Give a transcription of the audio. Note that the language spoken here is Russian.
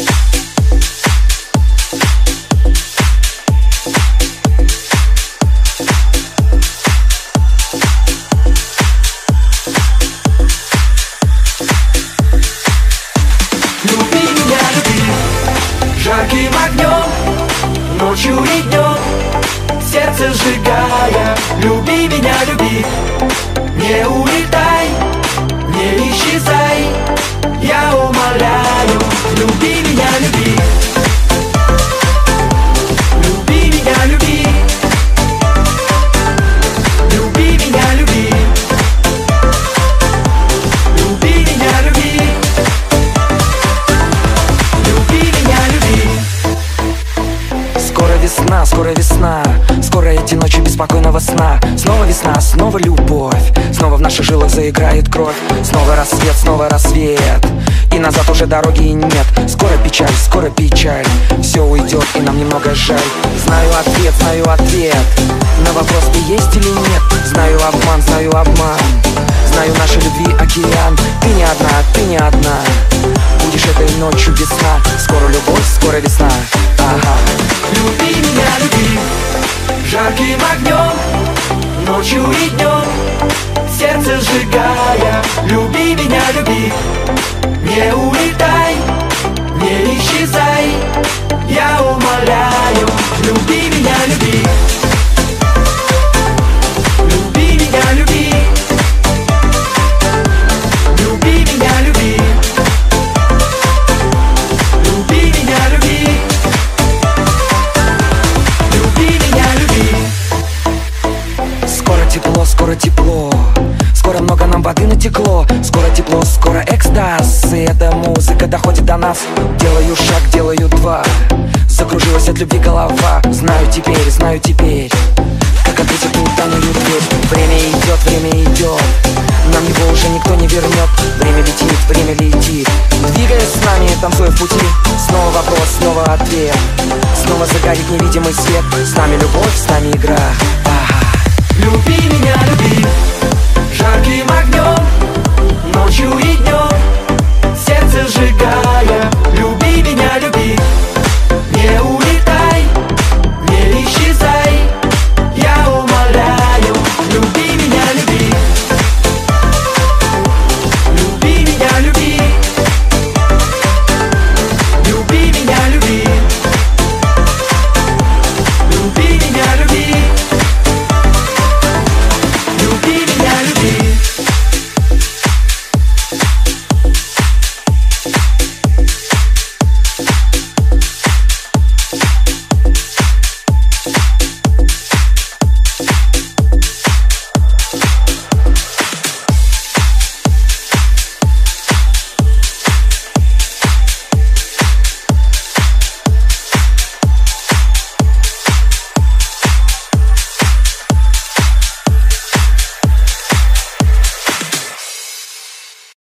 Жарким огнем, ночью и днем, сердце сжигая. Люби меня, люби, не улетай, не исчезай, я умоляю. Люби меня, люби, люби меня, люби, люби меня, люби, люби меня, люби, люби меня, люби. Скоро весна, скоро эти ночи беспокойного сна. Снова весна, снова любовь, снова в наших жилах заиграет кровь. Снова рассвет, и назад уже дороги нет. Скоро печаль, все уйдет, и нам немного жаль. Знаю ответ на вопрос, ты есть или нет. Знаю обман, знаю нашей любви океан. Ты не одна, будешь этой ночью весна. Скоро любовь, скоро весна, ага. Люби меня, люби, жарким огнем, ночью и днем, сердце сжигая. Люби меня, люби, не улетай, не исчезай, я умоляю. Люби меня, люби, люби меня, люби, люби меня, люби, люби меня, люби, люби меня, люби. Скоро тепло, скоро много нам воды натекло. Скоро тепло, скоро экстаз, и эта музыка доходит до нас. Делаю шаг, делаю два, закружилась от любви голова. Знаю теперь, как ответит утонную дверь. Время идет, нам его уже никто не вернет. Время летит, двигаясь с нами, танцуя в пути. Снова вопрос, снова ответ, снова загорит невидимый свет. С нами любовь, с нами игра, ага. Люби меня, люби, жарким огнем, ночью и днем, сердце сжигая.